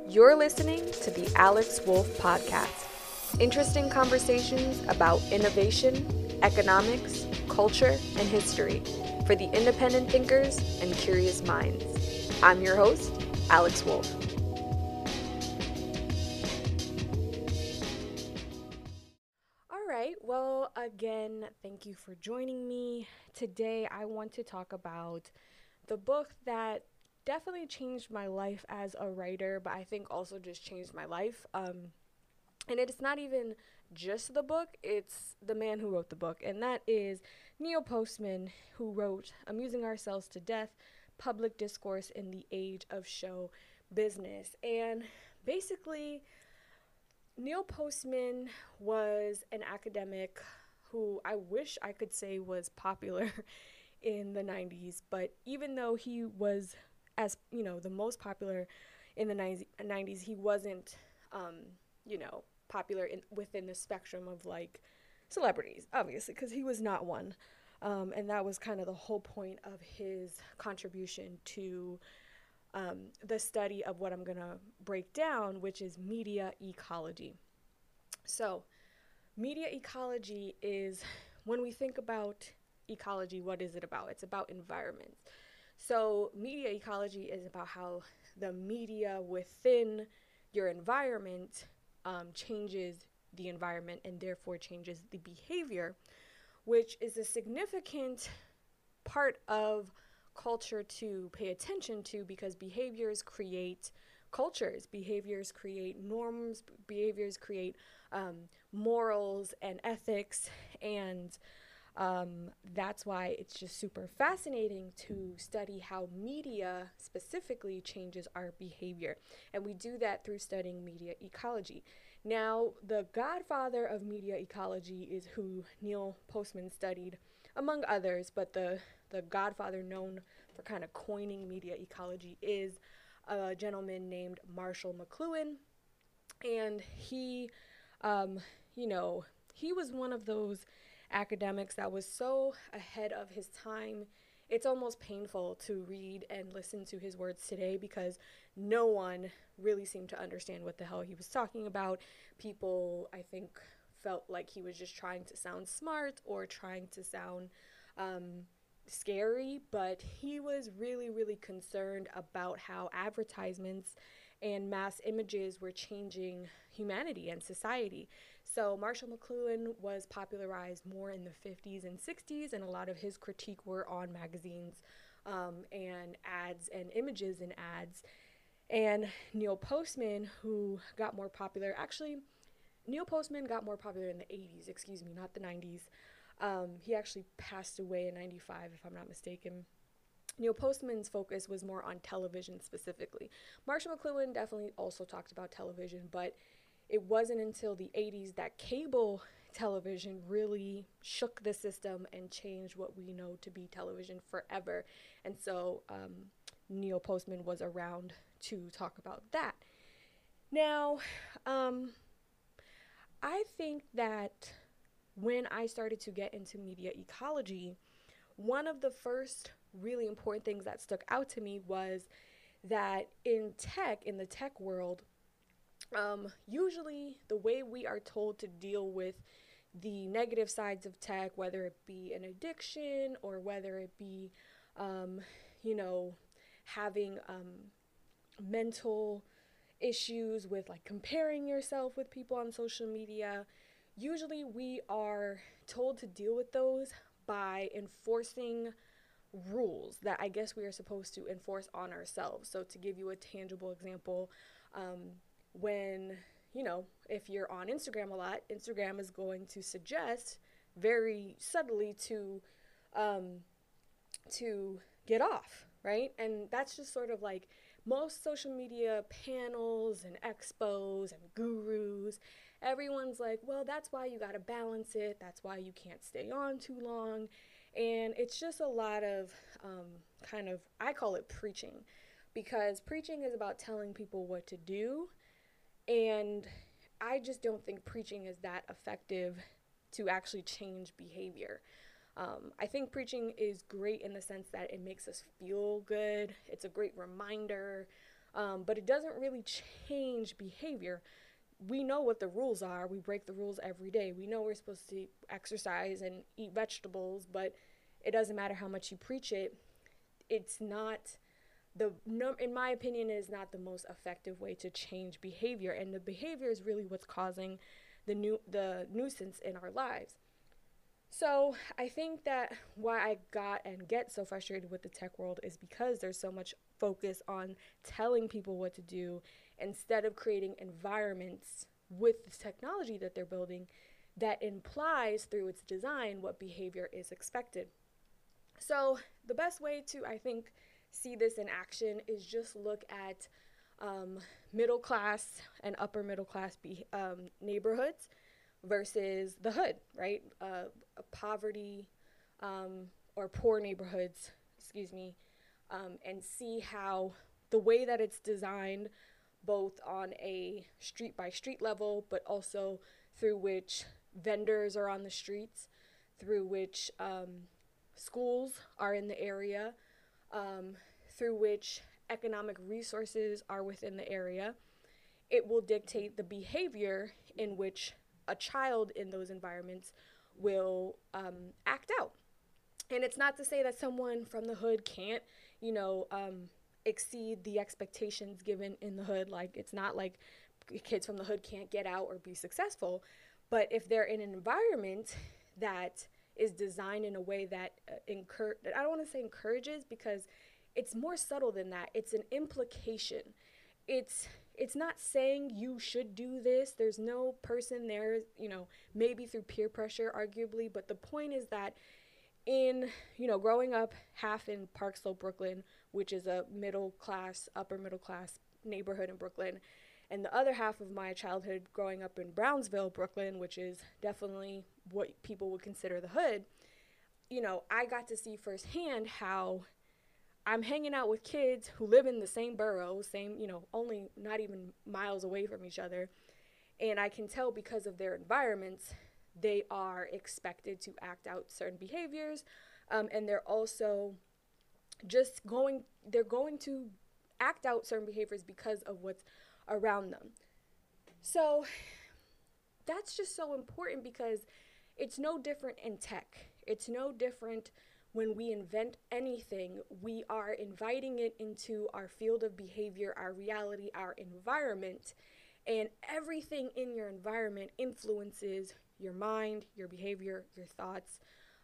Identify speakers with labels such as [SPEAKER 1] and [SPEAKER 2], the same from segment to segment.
[SPEAKER 1] You're listening to the Alex Wolf Podcast. Interesting conversations about innovation, economics, culture, and history for the independent thinkers and curious minds. I'm your host, Alex Wolf. All right, well, again, thank you for joining me. Today, I want to talk about the book that definitely changed my life as a writer, but I think also just changed my life. And it's not even just the book, it's the man who wrote the book, and that is Neil Postman, who wrote Amusing Ourselves to Death, Public Discourse in the Age of Show Business. And basically, Neil Postman was an academic who I wish I could say was popular in the 90s, but even though he was, as the most popular in the 90s, he wasn't popular within the spectrum of like celebrities, obviously, because he was not one. And that was kind of the whole point of his contribution to the study of what I'm going to break down, which is media ecology. So, media ecology is, when we think about ecology, what is it about? It's about environment. So, media ecology is about how the media within your environment changes the environment and therefore changes the behavior, which is a significant part of culture to pay attention to, because behaviors create cultures, behaviors create norms, behaviors create morals and ethics, and that's why it's just super fascinating to study how media specifically changes our behavior. And we do that through studying media ecology. Now, the godfather of media ecology is who Neil Postman studied, among others, but the godfather known for kind of coining media ecology is a gentleman named Marshall McLuhan. And he, he was one of those academics that was so ahead of his time. It's almost painful to read and listen to his words today because no one really seemed to understand what the hell he was talking about. People, I think, felt like he was just trying to sound smart or trying to sound scary, but he was really, really concerned about how advertisements and mass images were changing humanity and society. So Marshall McLuhan was popularized more in the 50s and 60s, and a lot of his critique were on magazines and ads and images in ads. And Neil Postman, who got more popular, actually, Neil Postman got more popular in the 80s, not the 90s. He actually passed away in 95, if I'm not mistaken. Neil Postman's focus was more on television specifically. Marshall McLuhan definitely also talked about television, but it wasn't until the 80s that cable television really shook the system and changed what we know to be television forever. And so Neil Postman was around to talk about that. Now, I think that when I started to get into media ecology, one of the first really important things that stuck out to me was that in the tech world, usually the way we are told to deal with the negative sides of tech, whether it be an addiction or whether it be, having mental issues with like comparing yourself with people on social media, usually we are told to deal with those by enforcing rules that I guess we are supposed to enforce on ourselves. So to give you a tangible example, when, if you're on Instagram a lot, Instagram is going to suggest very subtly to get off, right? And that's just sort of like most social media panels and expos and gurus. Everyone's like, well, that's why you got to balance it. That's why you can't stay on too long. And it's just a lot of I call it preaching, because preaching is about telling people what to do. And I just don't think preaching is that effective to actually change behavior. I think preaching is great in the sense that it makes us feel good. It's a great reminder but it doesn't really change behavior. We know what the rules are. We break the rules every day. We know we're supposed to exercise and eat vegetables, but it doesn't matter how much you preach it. It's not in my opinion, it is not the most effective way to change behavior, and the behavior is really what's causing the nuisance in our lives. So I think that why I got and get so frustrated with the tech world is because there's so much focus on telling people what to do instead of creating environments with the technology that they're building that implies through its design what behavior is expected. So the best way to, I think, see this in action is just look at middle class and upper middle class neighborhoods versus the hood, right? Poverty or poor neighborhoods, and see how the way that it's designed, both on a street by street level, but also through which vendors are on the streets, through which schools are in the area, through which economic resources are within the area. It will dictate the behavior in which a child in those environments will act out. And it's not to say that someone from the hood can't, exceed the expectations given in the hood. Like, it's not like kids from the hood can't get out or be successful. But if they're in an environment that is designed in a way that I don't want to say encourages, because it's more subtle than that. It's an implication. It's not saying you should do this. There's no person there, maybe through peer pressure, arguably. But the point is that in, growing up half in Park Slope, Brooklyn, which is a upper middle class neighborhood in Brooklyn, and the other half of my childhood growing up in Brownsville, Brooklyn, which is definitely what people would consider the hood, I got to see firsthand how I'm hanging out with kids who live in the same borough, only not even miles away from each other. And I can tell because of their environments, they are expected to act out certain behaviors. And they're also they're going to act out certain behaviors because of what's around them. So that's just so important, because it's no different in tech. It's no different when we invent anything. We are inviting it into our field of behavior, our reality, our environment, and everything in your environment influences your mind, your behavior, your thoughts.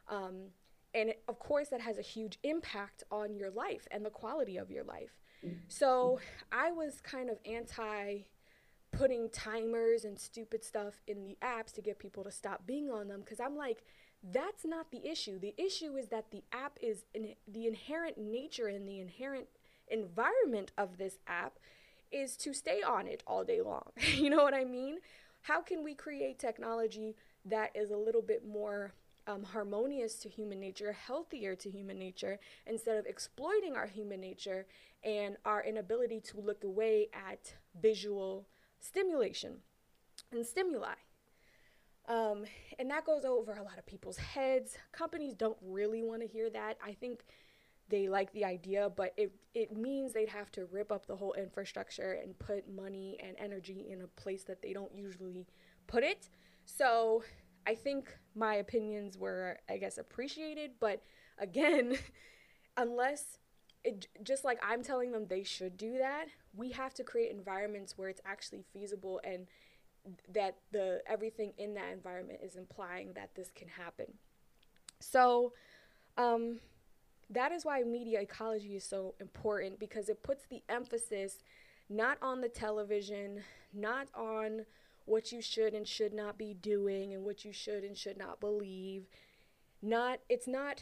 [SPEAKER 1] And of course, that has a huge impact on your life and the quality of your life. So I was kind of anti putting timers and stupid stuff in the apps to get people to stop being on them, because I'm like, that's not the issue. The issue is that the app is the inherent nature and the inherent environment of this app is to stay on it all day long. You know what I mean? How can we create technology that is a little bit more harmonious to human nature, healthier to human nature, instead of exploiting our human nature and our inability to look away at visual stimulation and stimuli? And that goes over a lot of people's heads. Companies don't really want to hear that. I think they like the idea, but it means they'd have to rip up the whole infrastructure and put money and energy in a place that they don't usually put it. So I think my opinions were, I guess, appreciated. But again, just like I'm telling them they should do that, we have to create environments where it's actually feasible, and that everything in that environment is implying that this can happen. So that is why media ecology is so important, because it puts the emphasis not on the television, not on what you should and should not be doing and what you should and should not believe. It's not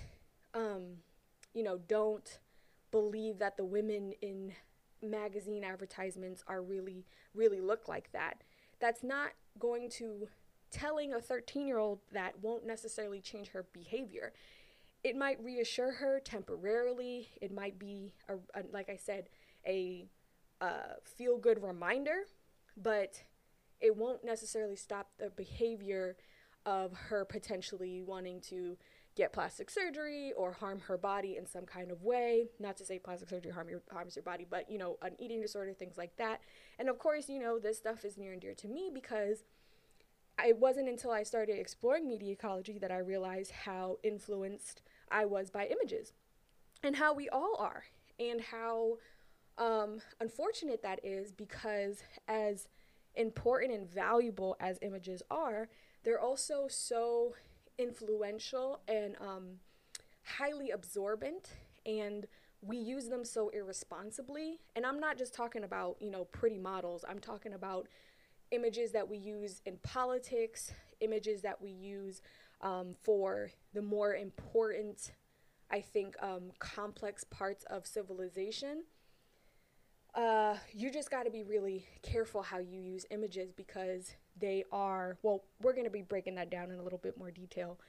[SPEAKER 1] don't believe that the women in magazine advertisements are really look like that. That's not going to, telling a 13-year-old that won't necessarily change her behavior. It might reassure her temporarily. It might be, like I said, a feel-good reminder, but it won't necessarily stop the behavior of her potentially wanting to get plastic surgery or harm her body in some kind of way. Not to say plastic surgery harms your body, but, you know, an eating disorder, things like that. And of course, you know, this stuff is near and dear to me because it wasn't until I started exploring media ecology that I realized how influenced I was by images and how we all are, and how unfortunate that is, because as important and valuable as images are, they're also so influential and highly absorbent, and we use them so irresponsibly. And I'm not just talking about, you know, pretty models. I'm talking about images that we use in politics, images that we use for the more important, I think, complex parts of civilization. You just got to be really careful how you use images, because they are, well, we're going to be breaking that down in a little bit more detail.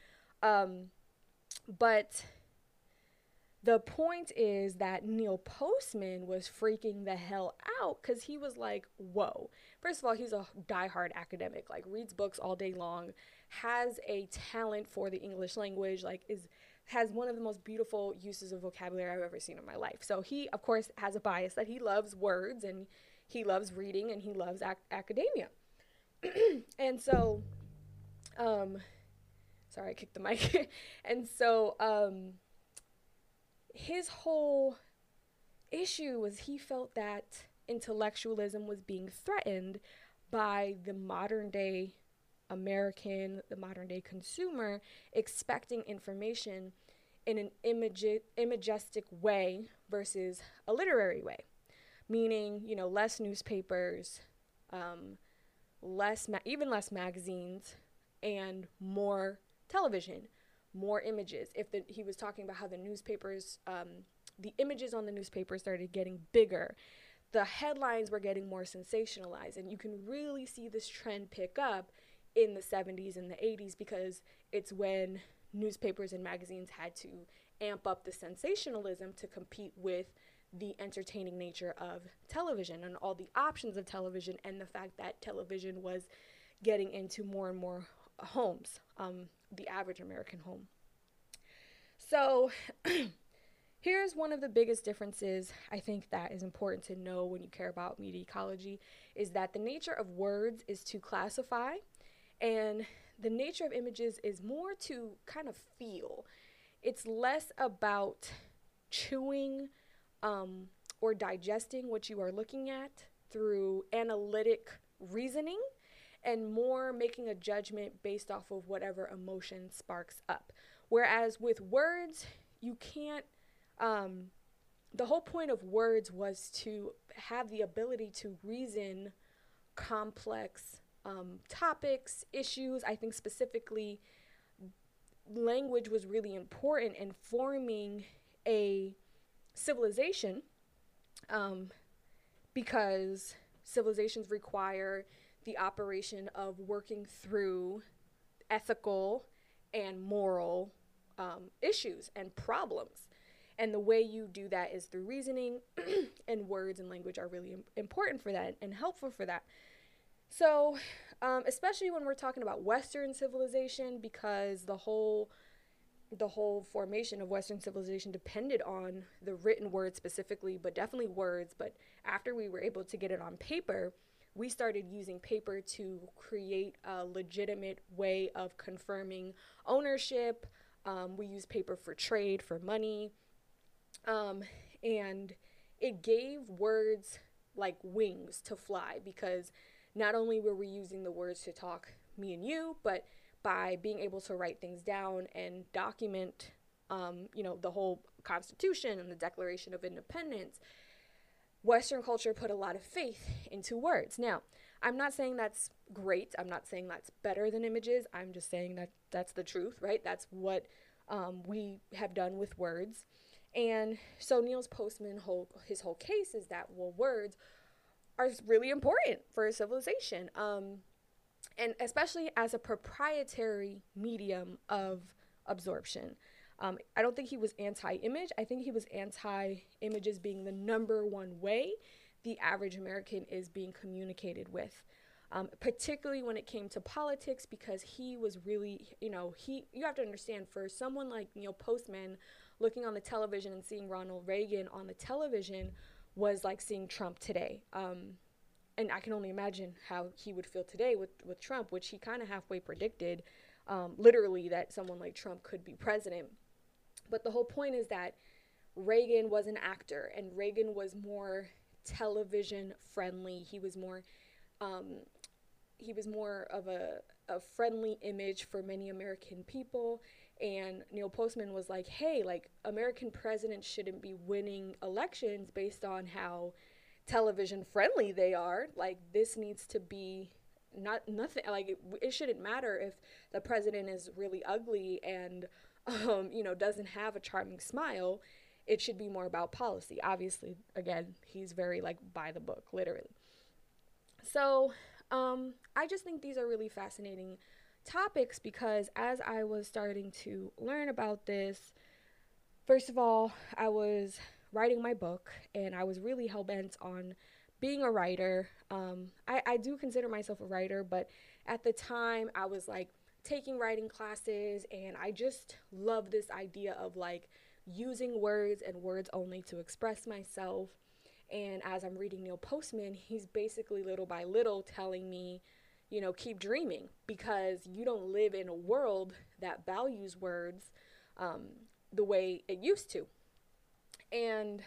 [SPEAKER 1] But the point is that Neil Postman was freaking the hell out, because he was like, whoa. First of all, he's a diehard academic, like reads books all day long, has a talent for the English language, like has one of the most beautiful uses of vocabulary I've ever seen in my life. So he, of course, has a bias that he loves words, and he loves reading, and he loves academia. And so, sorry, I kicked the mic. And so, his whole issue was he felt that intellectualism was being threatened by the modern day American, the modern day consumer, expecting information in an imagistic way versus a literary way. Meaning, you know, less newspapers, even less magazines, and more television, more images. He was talking about how the newspapers, the images on the newspaper started getting bigger. The headlines were getting more sensationalized, and you can really see this trend pick up in the 70s and the 80s, because it's when newspapers and magazines had to amp up the sensationalism to compete with the entertaining nature of television and all the options of television, and the fact that television was getting into more and more homes, the average American home. So here's one of the biggest differences I think that is important to know when you care about media ecology, is that the nature of words is to classify, and the nature of images is more to kind of feel. It's less about chewing or digesting what you are looking at through analytic reasoning, and more making a judgment based off of whatever emotion sparks up. Whereas with words, you can't, the whole point of words was to have the ability to reason complex topics, issues. I think specifically language was really important in forming a civilization, because civilizations require the operation of working through ethical and moral issues and problems. And the way you do that is through reasoning, and words and language are really important for that and helpful for that. So, especially when we're talking about Western civilization, because the whole formation of Western civilization depended on the written word specifically, but definitely words. But after we were able to get it on paper, we started using paper to create a legitimate way of confirming ownership. We use paper for trade, for money. And it gave words like wings to fly, because not only were we using the words to talk, me and you, but by being able to write things down and document, the whole Constitution and the Declaration of Independence, Western culture put a lot of faith into words. Now, I'm not saying that's great. I'm not saying that's better than images. I'm just saying that that's the truth, right? That's what we have done with words. And so Neil Postman, his whole case is that, well, words are really important for a civilization, and especially as a proprietary medium of absorption. I don't think he was anti-image. I think he was anti-images being the number one way the average American is being communicated with. particularly when it came to politics, because he was really, you have to understand, for someone like Neil Postman, looking on the television and seeing Ronald Reagan on the television was like seeing Trump today. And I can only imagine how he would feel today with Trump, which he kind of halfway predicted, literally, that someone like Trump could be president. But the whole point is that Reagan was an actor, and Reagan was more television friendly. Um, he was more of a friendly image for many American people. And Neil Postman was like, hey, like, American presidents shouldn't be winning elections based on how television friendly they are. Like, this needs to be nothing. Like, it shouldn't matter if the president is really ugly and doesn't have a charming smile. It should be more about policy. Obviously, again, he's very, like, by the book, literally. So I just think these are really fascinating topics, because as I was starting to learn about this, first of all, I was writing my book, and I was really hell-bent on being a writer. I do consider myself a writer, but at the time I was like taking writing classes, and I just love this idea of like using words and words only to express myself. And as I'm reading Neil Postman, he's basically little by little telling me, keep dreaming, because you don't live in a world that values words um, the way it used to. And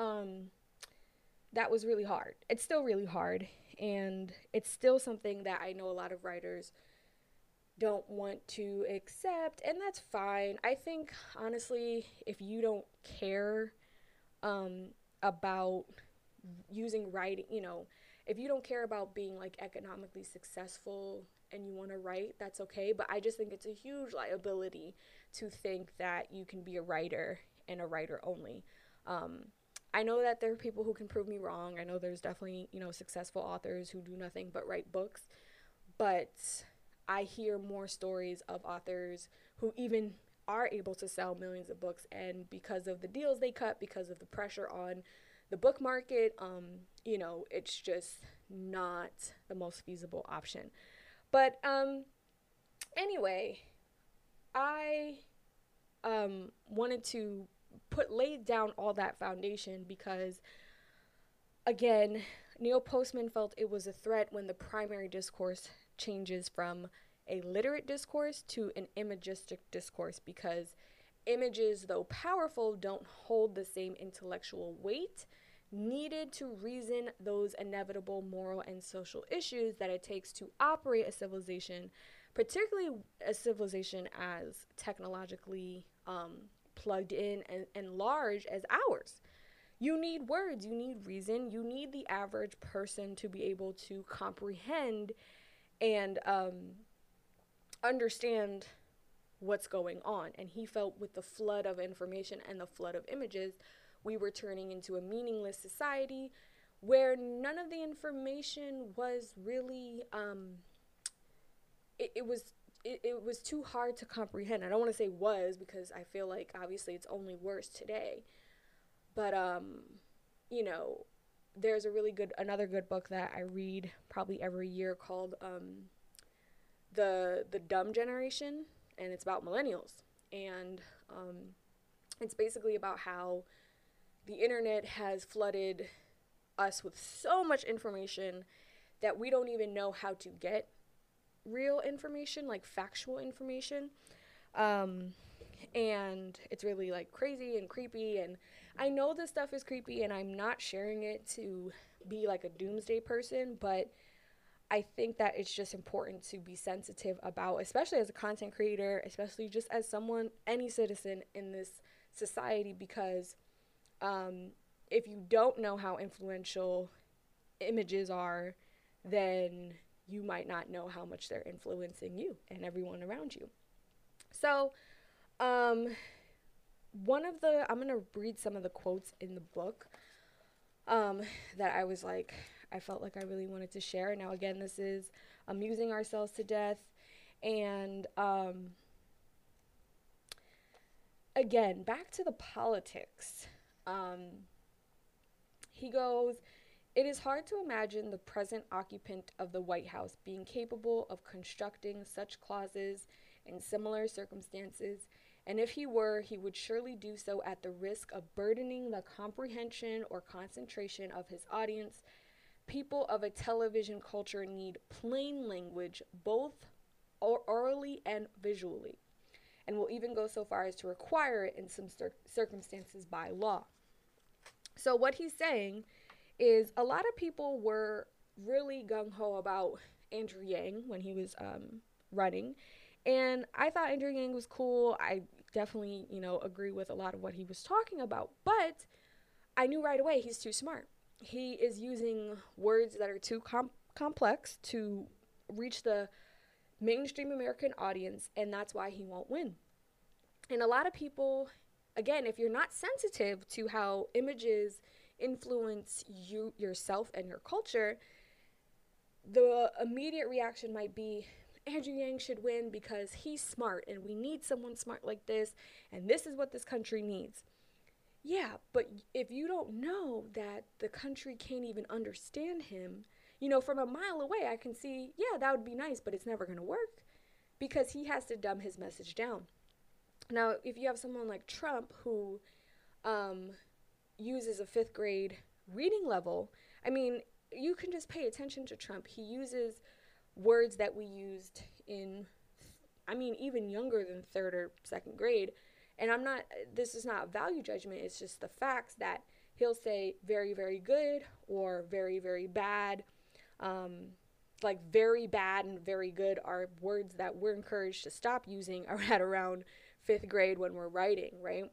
[SPEAKER 1] that was really hard. It's still really hard. And it's still something that I know a lot of writers don't want to accept. And that's fine. I think, honestly, if you don't care about using writing, if you don't care about being like economically successful and you want to write, that's okay. But I just think it's a huge liability to think that you can be a writer and a writer only. I know that there are people who can prove me wrong. I know there's definitely, successful authors who do nothing but write books. But I hear more stories of authors who even are able to sell millions of books, and because of the deals they cut, because of the pressure on the book market, it's just not the most feasible option. But anyway, I wanted to lay down all that foundation because, again, Neil Postman felt it was a threat when the primary discourse changes from a literate discourse to an imagistic discourse, because images, though powerful, don't hold the same intellectual weight needed to reason those inevitable moral and social issues that it takes to operate a civilization, particularly a civilization as technologically plugged in and large as ours. You need words, you need reason, you need the average person to be able to comprehend and understand what's going on. And he felt with the flood of information and the flood of images, we were turning into a meaningless society where none of the information was really it was too hard to comprehend. I don't want to say was, because I feel like obviously it's only worse today. But there's another good book that I read probably every year called the Dumb Generation, and it's about millennials. And it's basically about how the internet has flooded us with so much information that we don't even know how to get real information, like factual information. And it's really like crazy and creepy, and I know this stuff is creepy, and I'm not sharing it to be like a doomsday person, but I think that it's just important to be sensitive about, especially as a content creator, especially just as someone, any citizen in this society, because if you don't know how influential images are, then you might not know how much they're influencing you and everyone around you. So, I'm going to read some of the quotes in the book that I felt like I really wanted to share. Now, again, this is Amusing Ourselves to Death. And again, back to the politics. He goes, It is hard to imagine the present occupant of the White House being capable of constructing such clauses in similar circumstances, and if he were, he would surely do so at the risk of burdening the comprehension or concentration of his audience. People of a television culture need plain language, both orally and visually, and will even go so far as to require it in some circumstances by law. So, what he's saying is a lot of people were really gung ho about Andrew Yang when he was running. And I thought Andrew Yang was cool. I definitely, agree with a lot of what he was talking about. But I knew right away he's too smart. He is using words that are too complex to reach the mainstream American audience, and that's why he won't win. And a lot of people, again, if you're not sensitive to how images influence you yourself and your culture, the immediate reaction might be Andrew Yang should win because he's smart and we need someone smart like this, and this is what this country needs. Yeah, but if you don't know that the country can't even understand him, from a mile away I can see, yeah, that would be nice, but it's never going to work because he has to dumb his message down. Now, if you have someone like Trump who uses a fifth grade reading level, I mean, you can just pay attention to Trump. He uses words that we used in, even younger than third or second grade. And this is not value judgment, it's just the facts that he'll say very, very good or very, very bad. Like very bad and very good are words that we're encouraged to stop using at around fifth grade when we're writing, right?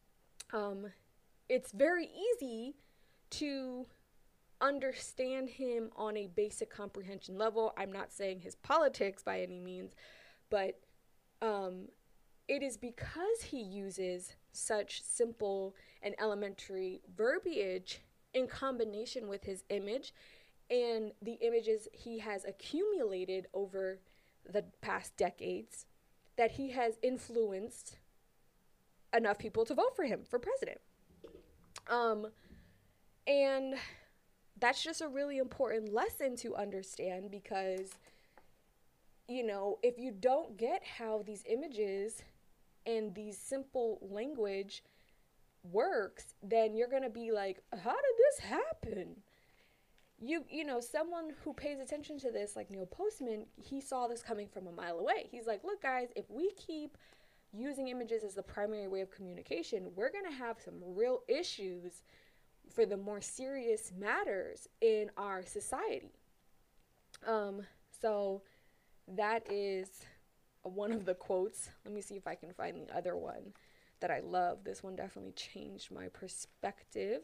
[SPEAKER 1] It's very easy to understand him on a basic comprehension level. I'm not saying his politics by any means, but it is because he uses such simple and elementary verbiage in combination with his image and the images he has accumulated over the past decades that he has influenced enough people to vote for him for president. And that's just a really important lesson to understand because, if you don't get how these images and these simple language works, then you're going to be like, how did this happen? Someone who pays attention to this, like Neil Postman, he saw this coming from a mile away. He's like, look, guys, if we keep using images as the primary way of communication, we're going to have some real issues for the more serious matters in our society. So that is one of the quotes. Let me see if I can find the other one that I love. This one definitely changed my perspective.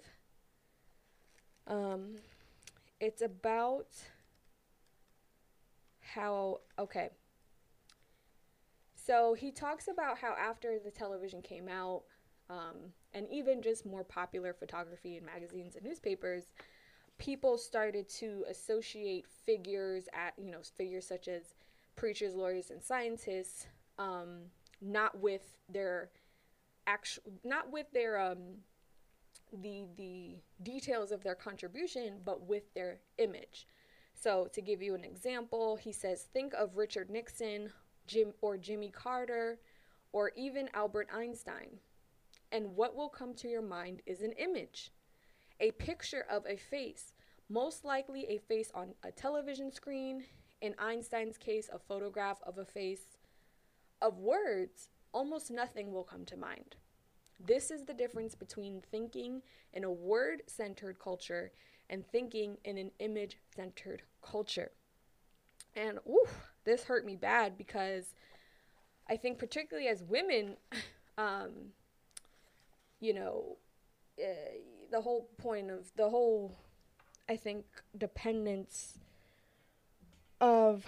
[SPEAKER 1] It's about how, okay. So he talks about how after the television came out, and even just more popular photography in magazines and newspapers, people started to associate figures such as preachers, lawyers, and scientists, not with their the details of their contribution, but with their image. So to give you an example, he says, think of Richard Nixon, Jimmy Carter, or even Albert Einstein. And what will come to your mind is an image, a picture of a face, most likely a face on a television screen. In Einstein's case, a photograph of a face. Of words, almost nothing will come to mind. This is the difference between thinking in a word-centered culture and thinking in an image-centered culture. And this hurt me bad because I think particularly as women, the whole point of I think, dependence of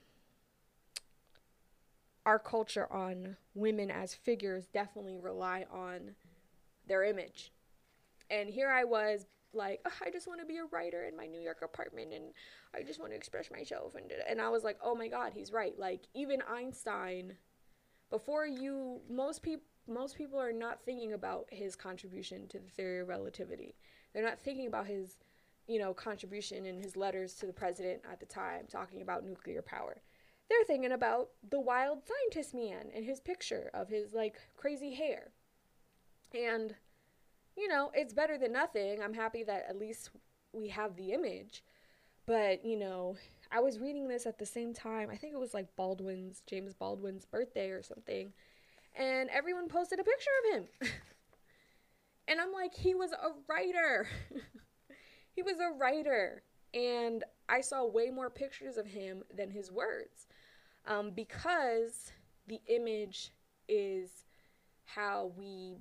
[SPEAKER 1] our culture on women as figures definitely rely on their image. And here I was like, I just want to be a writer in my New York apartment and I just want to express myself. And I was like, oh my God, he's right. Like even Einstein, most people are not thinking about his contribution to the theory of relativity. They're not thinking about his contribution in his letters to the president at the time talking about nuclear power. They're thinking about the wild scientist man and his picture of his like crazy hair. And, it's better than nothing. I'm happy that at least we have the image. But, I was reading this at the same time. I think it was like James Baldwin's birthday or something. And everyone posted a picture of him. And I'm like, he was a writer. He was a writer. And I saw way more pictures of him than his words. Because the image is how we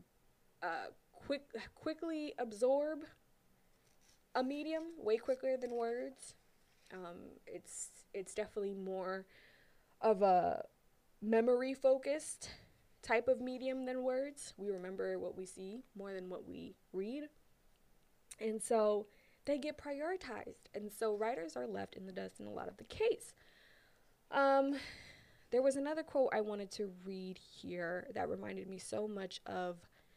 [SPEAKER 1] quickly absorb a medium way quicker than words. It's definitely more of a memory focused type of medium than words. We remember what we see more than what we read. And so they get prioritized. And so writers are left in the dust in a lot of the case. There was another quote I wanted to read here that reminded me so much of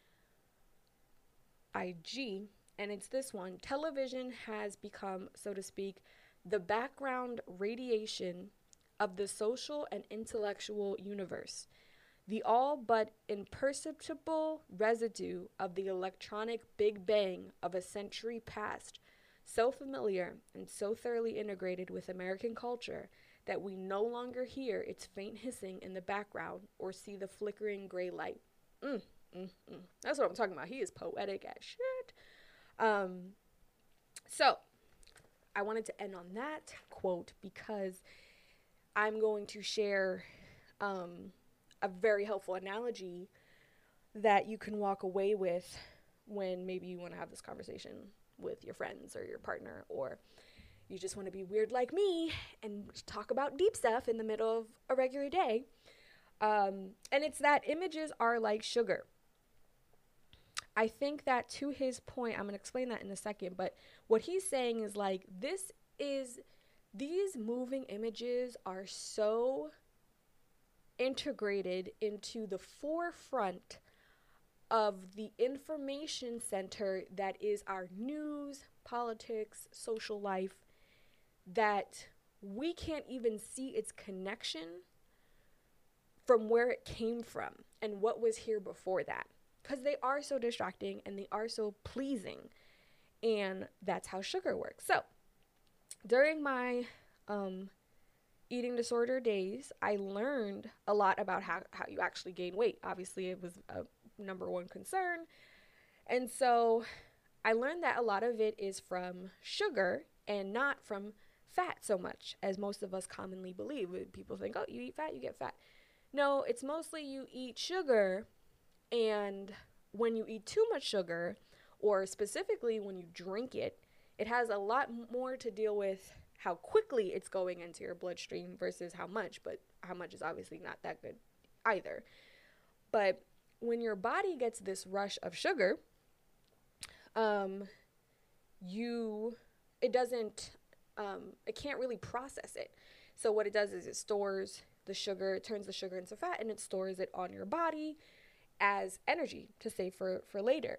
[SPEAKER 1] IG, and it's this one. Television has become, so to speak, the background radiation of the social and intellectual universe, the all but imperceptible residue of the electronic Big Bang of a century past, so familiar and so thoroughly integrated with American culture that we no longer hear its faint hissing in the background or see the flickering gray light. That's what I'm talking about. He is poetic as shit. So I wanted to end on that quote because I'm going to share a very helpful analogy that you can walk away with when maybe you want to have this conversation with your friends or your partner, or you just want to be weird like me and talk about deep stuff in the middle of a regular day. And it's that images are like sugar. I think that to his point, I'm going to explain that in a second, but what he's saying is like, these moving images are so integrated into the forefront of the information center that is our news, politics, social life, that we can't even see its connection from where it came from and what was here before that. Because they are so distracting and they are so pleasing. And that's how sugar works. So during my eating disorder days, I learned a lot about how you actually gain weight. Obviously, it was a number one concern. And so I learned that a lot of it is from sugar and not from fat so much as most of us commonly believe. People think, oh, you eat fat, you get fat. No, it's mostly you eat sugar, and when you eat too much sugar, or specifically when you drink it, it has a lot more to deal with how quickly it's going into your bloodstream versus how much, but how much is obviously not that good either. But when your body gets this rush of sugar, it can't really process it. So what it does is it stores the sugar, it turns the sugar into fat, and it stores it on your body as energy to save for later.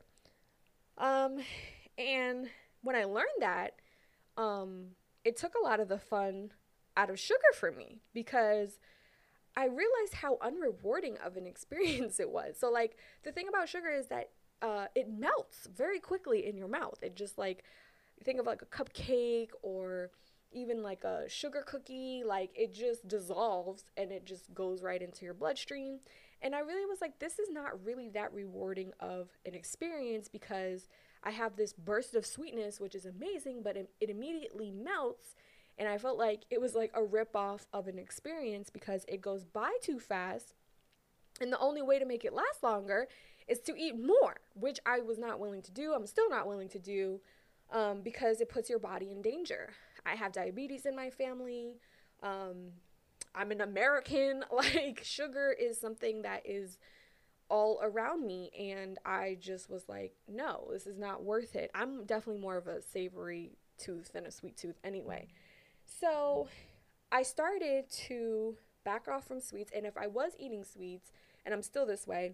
[SPEAKER 1] And when I learned that, it took a lot of the fun out of sugar for me, because I realized how unrewarding of an experience it was. So like the thing about sugar is that it melts very quickly in your mouth. It just like, think of like a cupcake or even like a sugar cookie, like it just dissolves and it just goes right into your bloodstream. And I really was like, this is not really that rewarding of an experience, because I have this burst of sweetness, which is amazing, but it immediately melts. And I felt like it was like a ripoff of an experience because it goes by too fast. And the only way to make it last longer is to eat more, which I was not willing to do. I'm still not willing to do, because it puts your body in danger. I have diabetes in my family. I'm an American. Like, sugar is something that is all around me. And I just was like, no, this is not worth it. I'm definitely more of a savory tooth than a sweet tooth anyway. So I started to back off from sweets. And if I was eating sweets, and I'm still this way,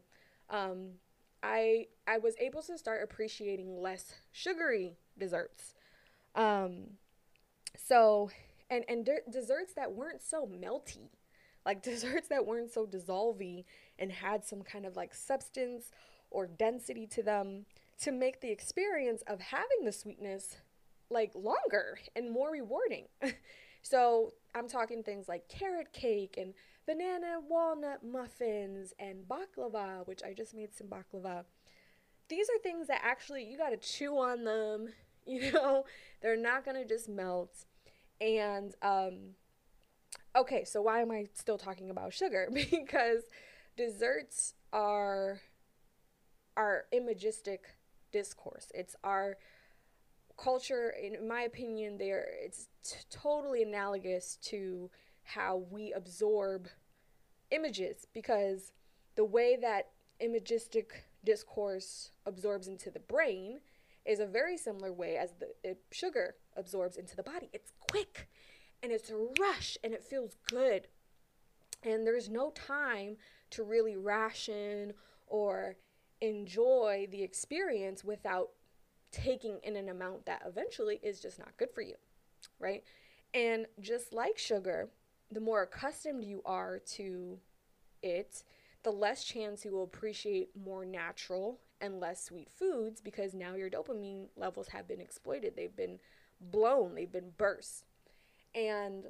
[SPEAKER 1] I was able to start appreciating less sugary desserts. Um, so, and desserts that weren't so melty, like desserts that weren't so dissolvy and had some kind of like substance or density to them to make the experience of having the sweetness like longer and more rewarding. So I'm talking things like carrot cake and banana walnut muffins and baklava, which I just made some baklava. These are things that actually you got to chew on them, you know, they're not going to just melt. And okay, so why am I still talking about sugar? Because desserts are our imagistic discourse. It's our culture, in my opinion. It's totally analogous to how we absorb images, because the way that imagistic discourse absorbs into the brain is a very similar way as the sugar absorbs into the body. It's quick and it's a rush and it feels good. And there's no time to really ration or enjoy the experience without taking in an amount that eventually is just not good for you, right? And just like sugar, the more accustomed you are to it, the less chance you will appreciate more natural and less sweet foods, because now your dopamine levels have been exploited. They've been blown, they've been burst. And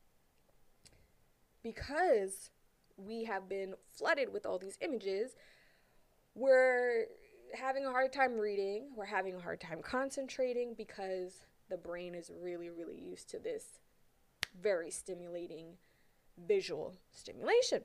[SPEAKER 1] because we have been flooded with all these images, we're having a hard time reading, we're having a hard time concentrating, because the brain is really, really used to this very stimulating visual stimulation.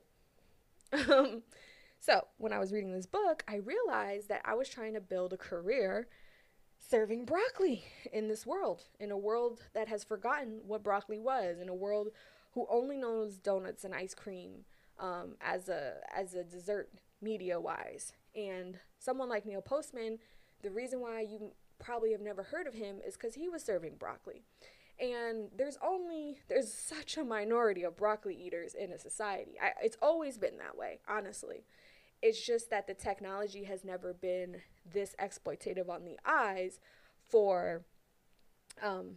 [SPEAKER 1] So when I was reading this book, I realized that I was trying to build a career serving broccoli in this world, in a world that has forgotten what broccoli was, in a world who only knows donuts and ice cream as a dessert media wise. And someone like Neil Postman, the reason why you probably have never heard of him is because he was serving broccoli. And there's such a minority of broccoli eaters in a society. It's always been that way, honestly. It's just that the technology has never been this exploitative on the eyes for um,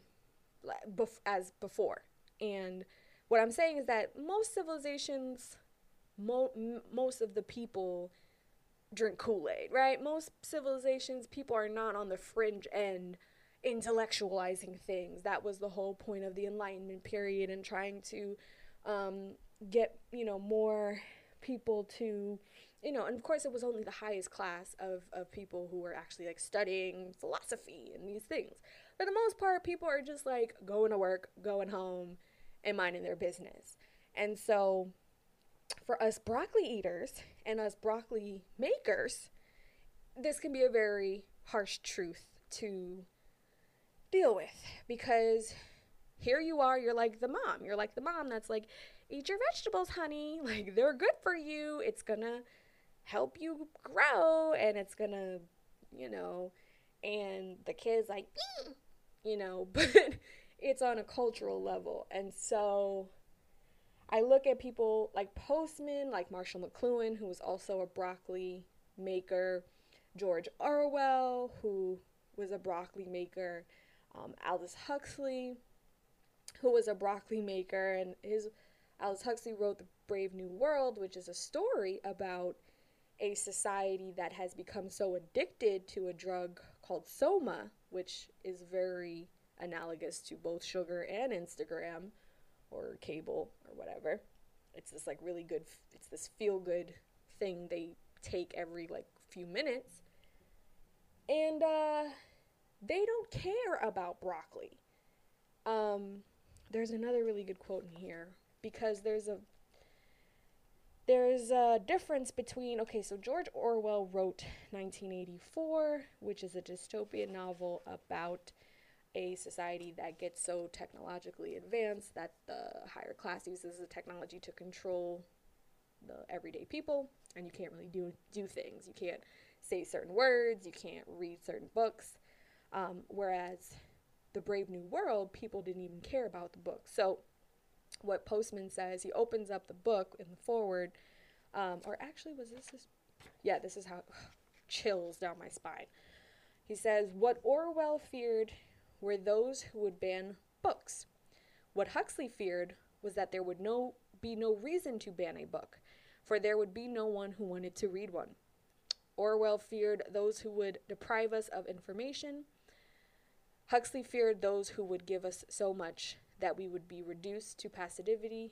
[SPEAKER 1] as before. And what I'm saying is that most civilizations, most of the people drink Kool-Aid, right? Most civilizations, people are not on the fringe end intellectualizing things. That was the whole point of the Enlightenment period, and trying to get, more people to, and of course it was only the highest class of people who were actually like studying philosophy and these things. For the most part, people are just like going to work, going home, and minding their business. And so for us broccoli eaters and us broccoli makers, this can be a very harsh truth to deal with, because here you are, you're like the mom. You're like the mom that's like, eat your vegetables, honey. Like, they're good for you. It's gonna help you grow, and it's gonna, you know, and the kid's like, but it's on a cultural level. And so I look at people like Postman, like Marshall McLuhan, who was also a broccoli maker, George Orwell, who was a broccoli maker, Aldous Huxley, who was a broccoli maker, and Aldous Huxley wrote The Brave New World, which is a story about a society that has become so addicted to a drug called soma, which is very analogous to both sugar and Instagram or cable or whatever. It's this like really good, it's this feel good thing they take every like few minutes. And they don't care about broccoli. There's another really good quote in here, because there's a difference between, okay, so George Orwell wrote 1984, which is a dystopian novel about a society that gets so technologically advanced that the higher class uses the technology to control the everyday people, and you can't really do things. You can't say certain words, you can't read certain books. Whereas The Brave New World, people didn't even care about the book. So what Postman says, he opens up the book in the forward, or actually was this yeah, this is how chills down my spine. He says, what Orwell feared were those who would ban books. What Huxley feared was that there would be no reason to ban a book, for there would be no one who wanted to read one. Orwell feared those who would deprive us of information. Huxley feared those who would give us so much that we would be reduced to passivity.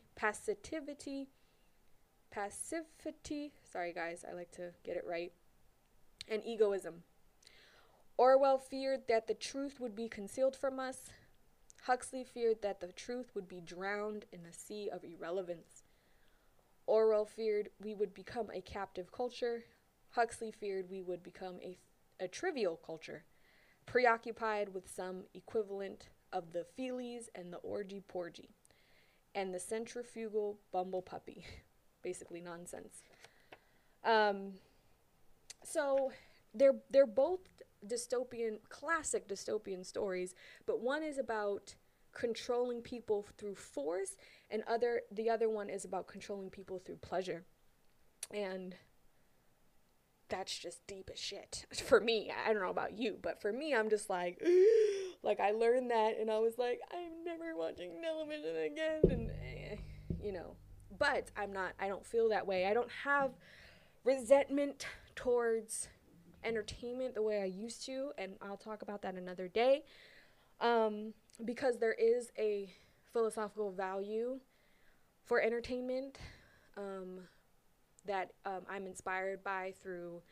[SPEAKER 1] Sorry guys, I like to get it right. And egoism. Orwell feared that the truth would be concealed from us. Huxley feared that the truth would be drowned in a sea of irrelevance. Orwell feared we would become a captive culture. Huxley feared we would become a trivial culture, preoccupied with some equivalent of the feelies and the orgy-porgy, and the centrifugal bumble puppy. Basically nonsense. So they're both classic dystopian stories, but one is about controlling people through force, and the other one is about controlling people through pleasure. And that's just deep as shit for me. I don't know about you, but for me, I'm just like I learned that, and I was like, I'm never watching television again, and but I don't feel that way. I don't have resentment towards entertainment the way I used to, and I'll talk about that another day, because there is a philosophical value for entertainment that I'm inspired by through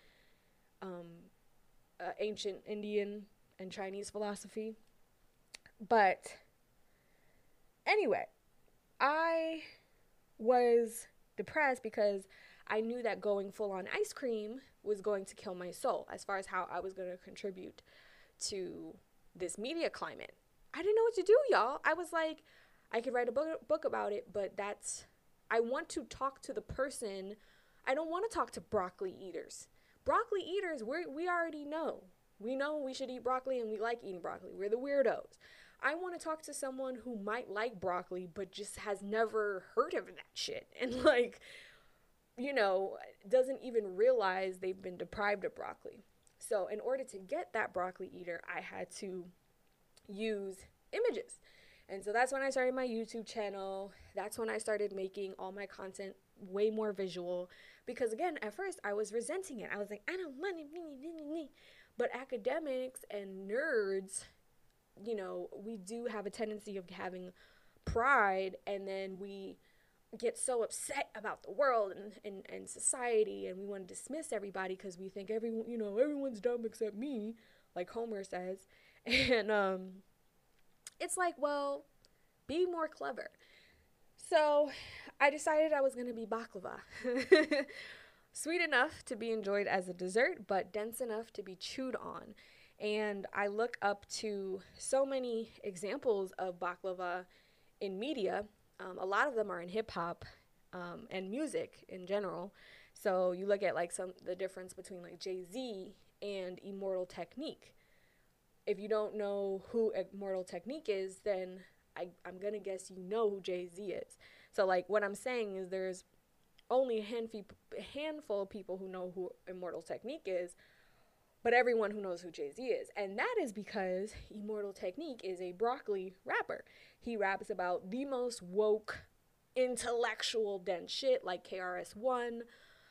[SPEAKER 1] ancient Indian and Chinese philosophy. But anyway, I was depressed because I knew that going full on ice cream was going to kill my soul as far as how I was going to contribute to this media climate. I didn't know what to do, y'all. I was like, I could write a book about it, but I want to talk to the person. I don't want to talk to broccoli eaters. Broccoli eaters, we already know. We know we should eat broccoli, and we like eating broccoli. We're the weirdos. I want to talk to someone who might like broccoli, but just has never heard of that shit. And doesn't even realize they've been deprived of broccoli. So in order to get that broccoli eater, I had to use images. And so that's when I started my YouTube channel. That's when I started making all my content way more visual. Because again, at first I was resenting it. I was like, I don't want it. But academics and nerds, we do have a tendency of having pride, and then we get so upset about the world and society, and we want to dismiss everybody because we think everyone's dumb except me, like Homer says. And it's like, well, be more clever. So I decided I was going to be baklava. Sweet enough to be enjoyed as a dessert, but dense enough to be chewed on. And I look up to so many examples of baklava in media. A lot of them are in hip hop and music in general. So you look at the difference between Jay-Z and Immortal Technique. If you don't know who Immortal Technique is, then I'm going to guess you know who Jay-Z is. So what I'm saying is there's only a handful of people who know who Immortal Technique is, but everyone who knows who Jay-Z is. And that is because Immortal Technique is a broccoli rapper. He raps about the most woke, intellectual, dense shit like KRS-One.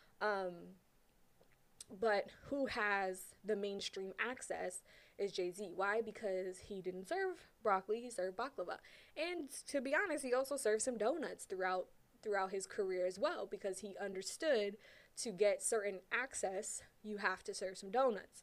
[SPEAKER 1] But who has the mainstream access is Jay-Z. Why? Because he didn't serve broccoli, he served baklava. And to be honest, he also served some donuts throughout his career as well, because he understood to get certain access, you have to serve some donuts.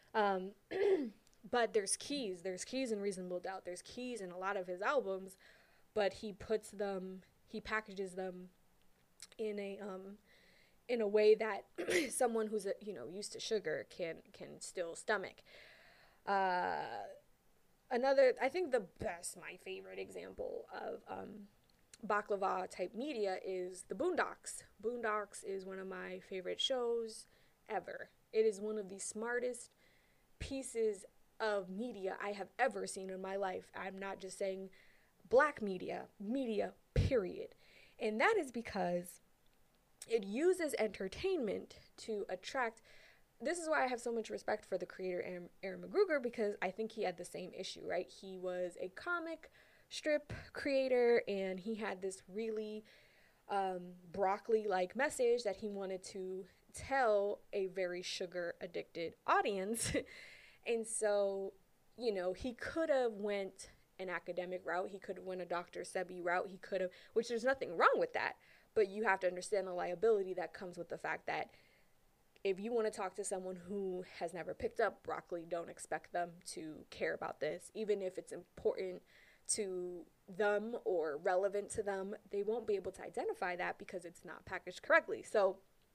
[SPEAKER 1] But there's keys in Reasonable Doubt. There's keys in a lot of his albums, but he packages them in a way that someone who's used to sugar can still stomach. I think my favorite example of baklava type media is the Boondocks. Boondocks is one of my favorite shows ever. It is one of the smartest pieces of media I have ever seen in my life. I'm not just saying black media, period. And that is because it uses entertainment to attract this is why I have so much respect for the creator Aaron McGruger, because I think he had the same issue, right? He was a comic strip creator, and he had this really broccoli-like message that he wanted to tell a very sugar addicted audience. And so, you know, he could have went an academic route, he could have went a Dr. Sebi route, he could have, which there's nothing wrong with that, but you have to understand the liability that comes with the fact that if you want to talk to someone who has never picked up broccoli, don't expect them to care about this. Even if it's important to them or relevant to them, they won't be able to identify that because it's not packaged correctly. So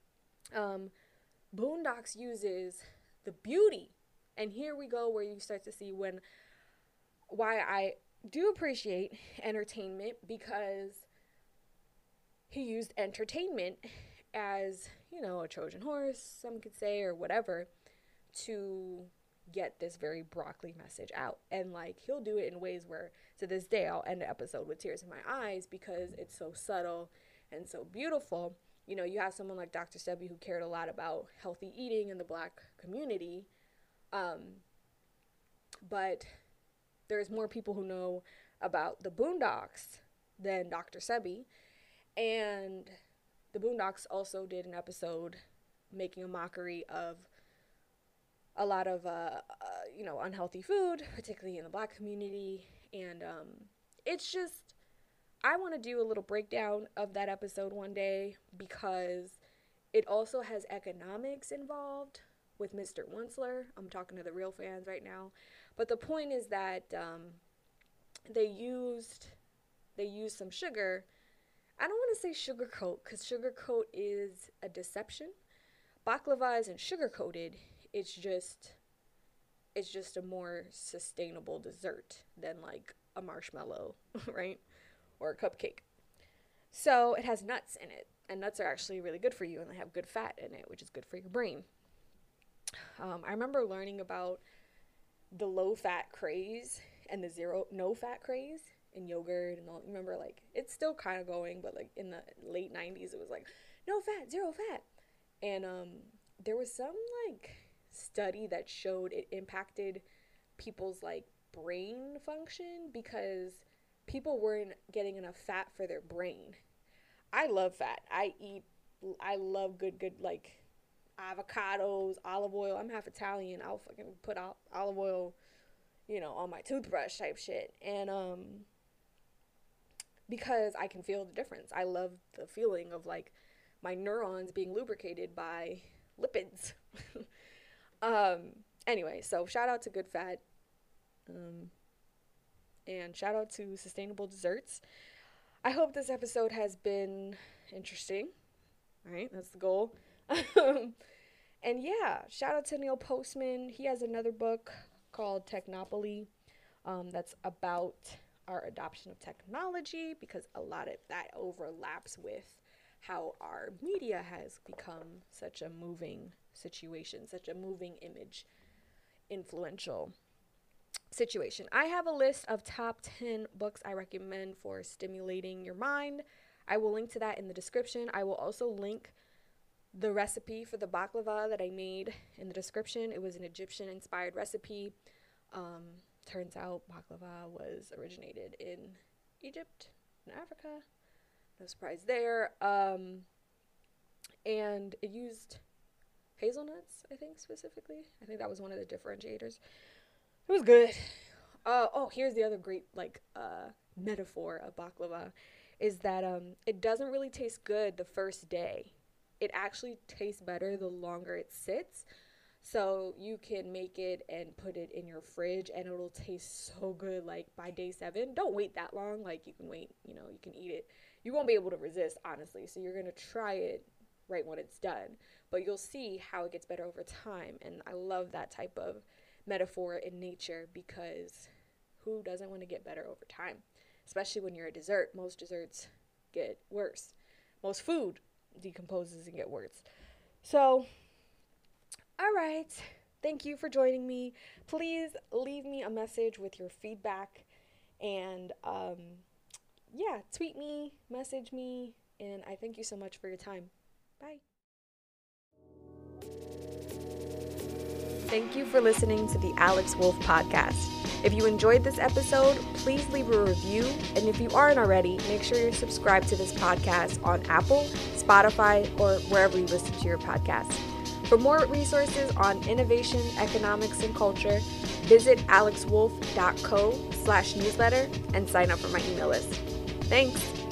[SPEAKER 1] Boondocks uses the beauty, and here we go where you start to see why I do appreciate entertainment, because he used entertainment as, you know, a Trojan horse, some could say, or whatever, to get this very broccoli message out. And like, he'll do it in ways where to this day I'll end the episode with tears in my eyes because it's so subtle and so beautiful. You know, you have someone like Dr. Sebi who cared a lot about healthy eating in the Black community, but there's more people who know about the Boondocks than Dr. Sebi. And the Boondocks also did an episode making a mockery of a lot of, you know, unhealthy food, particularly in the Black community. And it's just, I want to do a little breakdown of that episode one day, because it also has economics involved with Mr. Onceler. I'm talking to the real fans right now. But the point is that they used some sugar. I don't want to say sugarcoat, because sugarcoat is a deception. Baklava isn't sugar-coated. It's just a more sustainable dessert than like a marshmallow, right? Or a cupcake. So it has nuts in it, and nuts are actually really good for you, and they have good fat in it, which is good for your brain. I remember learning about the low-fat craze and the no-fat craze in yogurt and all. Remember, like, it's still kind of going, but like in the late 90s it was like no fat, zero fat. And there was some like study that showed it impacted people's like brain function because people weren't getting enough fat for their brain. I love fat. I love good like avocados, olive oil. I'm half Italian. I'll fucking put olive oil, you know, on my toothbrush type shit. And because I can feel the difference. I love the feeling of like my neurons being lubricated by lipids. Anyway, so shout out to good fat. And shout out to sustainable desserts. I hope this episode has been interesting. All right, that's the goal. And yeah, shout out to Neil Postman. He has another book called Technopoly that's about our adoption of technology, because a lot of that overlaps with how our media has become such a moving situation, such a moving image, influential situation. I have a list of top 10 books I recommend for stimulating your mind. I will link to that in the description. I will also link the recipe for the baklava that I made in the description. It was an Egyptian-inspired recipe. Turns out baklava was originated in Egypt, in Africa. No surprise there. And it used hazelnuts, I think, specifically. I think that was one of the differentiators. It was good. Here's the other great, like, metaphor of baklava, is that it doesn't really taste good the first day. It actually tastes better the longer it sits. So you can make it and put it in your fridge and it'll taste so good, like, by day 7. Don't wait that long. Like, you can wait, you know, you can eat it. You won't be able to resist, honestly. So you're going to try it right when it's done. But you'll see how it gets better over time. And I love that type of metaphor in nature, because who doesn't want to get better over time? Especially when you're a dessert. Most desserts get worse. Most food decomposes and get worse. So, all right. Thank you for joining me. Please leave me a message with your feedback. And, tweet me, message me. And I thank you so much for your time. Bye. Thank you for listening to the Alex Wolf Podcast. If you enjoyed this episode, please leave a review. And if you aren't already, make sure you're subscribed to this podcast on Apple, Spotify, or wherever you listen to your podcasts. For more resources on innovation, economics, and culture, visit alexwolf.co/newsletter and sign up for my email list. Thanks.